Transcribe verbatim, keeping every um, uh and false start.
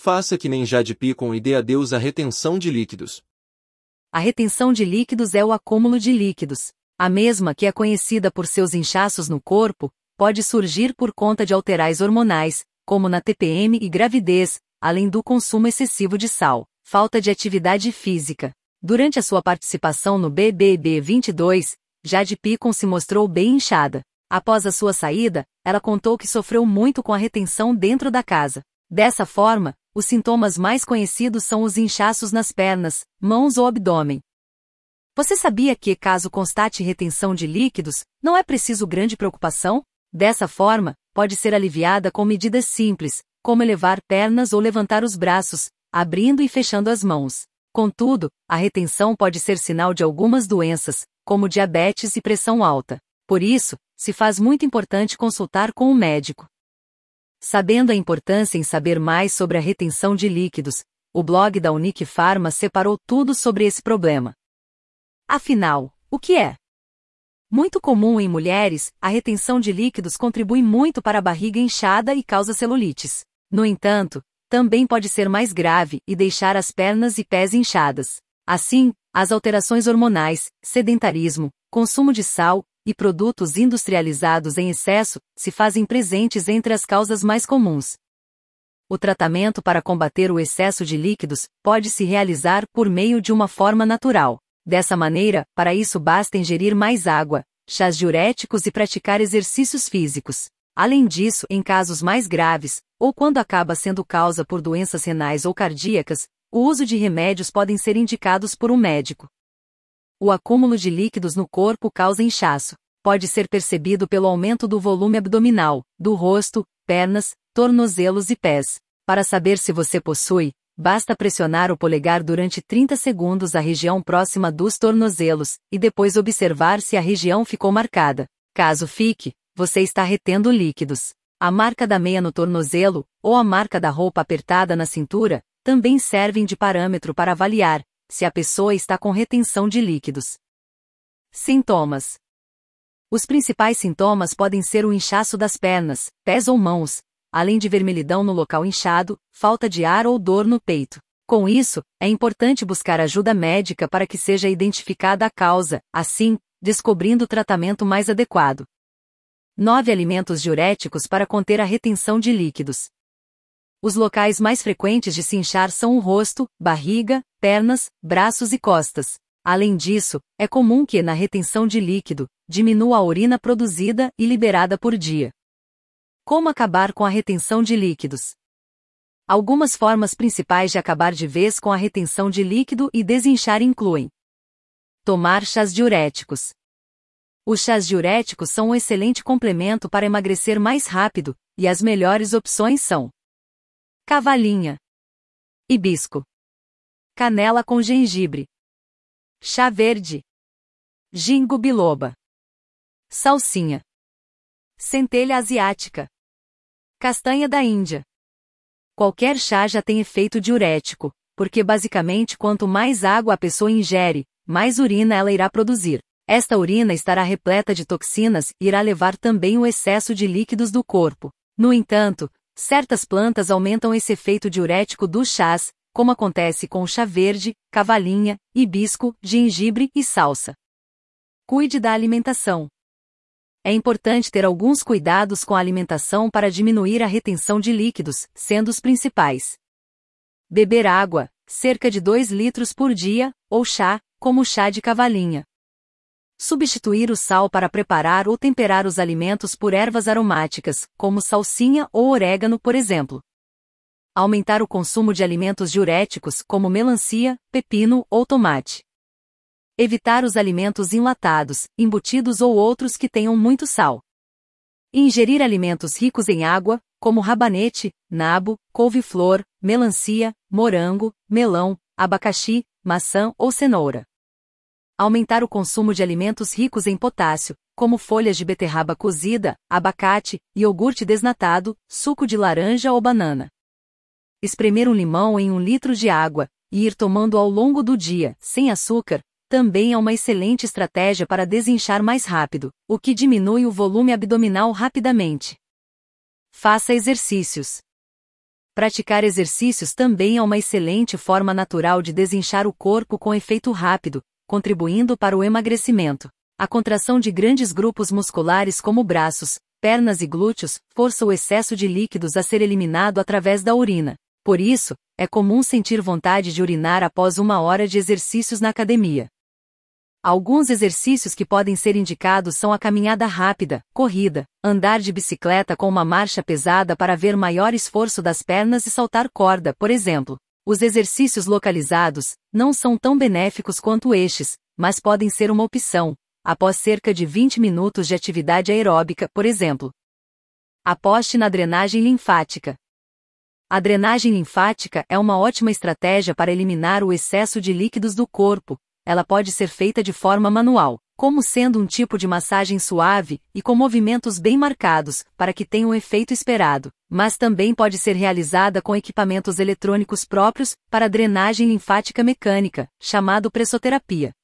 Faça que nem Jade Picon e dê adeus à retenção de líquidos. A retenção de líquidos é o acúmulo de líquidos. A mesma que é conhecida por seus inchaços no corpo, pode surgir por conta de alterais hormonais, como na T P M e gravidez, além do consumo excessivo de sal, falta de atividade física. Durante a sua participação no B B B vinte e dois, Jade Picon se mostrou bem inchada. Após a sua saída, ela contou que sofreu muito com a retenção dentro da casa. Dessa forma, os sintomas mais conhecidos são os inchaços nas pernas, mãos ou abdômen. Você sabia que, caso constate retenção de líquidos, não é preciso grande preocupação? Dessa forma, pode ser aliviada com medidas simples, como elevar pernas ou levantar os braços, abrindo e fechando as mãos. Contudo, a retenção pode ser sinal de algumas doenças, como diabetes e pressão alta. Por isso, se faz muito importante consultar com um médico. Sabendo a importância em saber mais sobre a retenção de líquidos, o blog da Unique Pharma separou tudo sobre esse problema. Afinal, o que é? Muito comum em mulheres, a retenção de líquidos contribui muito para a barriga inchada e causa celulites. No entanto, também pode ser mais grave e deixar as pernas e pés inchadas. Assim, as alterações hormonais, sedentarismo, consumo de sal e produtos industrializados em excesso se fazem presentes entre as causas mais comuns. O tratamento para combater o excesso de líquidos pode se realizar por meio de uma forma natural. Dessa maneira, para isso basta ingerir mais água, chás diuréticos e praticar exercícios físicos. Além disso, em casos mais graves, ou quando acaba sendo causa por doenças renais ou cardíacas, o uso de remédios podem ser indicados por um médico. O acúmulo de líquidos no corpo causa inchaço. Pode ser percebido pelo aumento do volume abdominal, do rosto, pernas, tornozelos e pés. Para saber se você possui, basta pressionar o polegar durante trinta segundos a região próxima dos tornozelos, e depois observar se a região ficou marcada. Caso fique, você está retendo líquidos. A marca da meia no tornozelo, ou a marca da roupa apertada na cintura, também servem de parâmetro para avaliar se a pessoa está com retenção de líquidos. Sintomas. Os principais sintomas podem ser o inchaço das pernas, pés ou mãos, além de vermelhidão no local inchado, falta de ar ou dor no peito. Com isso, é importante buscar ajuda médica para que seja identificada a causa, assim, descobrindo o tratamento mais adequado. nove Alimentos diuréticos para conter a retenção de líquidos. Os locais mais frequentes de se inchar são o rosto, barriga, pernas, braços e costas. Além disso, é comum que, na retenção de líquido, diminua a urina produzida e liberada por dia. Como acabar com a retenção de líquidos? Algumas formas principais de acabar de vez com a retenção de líquido e desinchar incluem: tomar chás diuréticos. Os chás diuréticos são um excelente complemento para emagrecer mais rápido, e as melhores opções são cavalinha, hibisco, canela com gengibre, chá verde, ginkgo biloba, salsinha, centelha asiática, castanha da Índia. Qualquer chá já tem efeito diurético, porque basicamente quanto mais água a pessoa ingere, mais urina ela irá produzir. Esta urina estará repleta de toxinas e irá levar também o excesso de líquidos do corpo. No entanto, certas plantas aumentam esse efeito diurético dos chás, como acontece com o chá verde, cavalinha, hibisco, gengibre e salsa. Cuide da alimentação. É importante ter alguns cuidados com a alimentação para diminuir a retenção de líquidos, sendo os principais: beber água, cerca de dois litros por dia, ou chá, como o chá de cavalinha. Substituir o sal para preparar ou temperar os alimentos por ervas aromáticas, como salsinha ou orégano, por exemplo. Aumentar o consumo de alimentos diuréticos, como melancia, pepino ou tomate. Evitar os alimentos enlatados, embutidos ou outros que tenham muito sal. Ingerir alimentos ricos em água, como rabanete, nabo, couve-flor, melancia, morango, melão, abacaxi, maçã ou cenoura. Aumentar o consumo de alimentos ricos em potássio, como folhas de beterraba cozida, abacate, iogurte desnatado, suco de laranja ou banana. Espremer um limão em um litro de água, e ir tomando ao longo do dia, sem açúcar, também é uma excelente estratégia para desinchar mais rápido, o que diminui o volume abdominal rapidamente. Faça exercícios. Praticar exercícios também é uma excelente forma natural de desinchar o corpo com efeito rápido, contribuindo para o emagrecimento. A contração de grandes grupos musculares como braços, pernas e glúteos força o excesso de líquidos a ser eliminado através da urina. Por isso, é comum sentir vontade de urinar após uma hora de exercícios na academia. Alguns exercícios que podem ser indicados são a caminhada rápida, corrida, andar de bicicleta com uma marcha pesada para ver maior esforço das pernas e saltar corda, por exemplo. Os exercícios localizados não são tão benéficos quanto estes, mas podem ser uma opção, após cerca de vinte minutos de atividade aeróbica, por exemplo. Aposte na drenagem linfática. A drenagem linfática é uma ótima estratégia para eliminar o excesso de líquidos do corpo. Ela pode ser feita de forma manual, como sendo um tipo de massagem suave e com movimentos bem marcados, para que tenha o efeito esperado, mas também pode ser realizada com equipamentos eletrônicos próprios para drenagem linfática mecânica, chamado pressoterapia.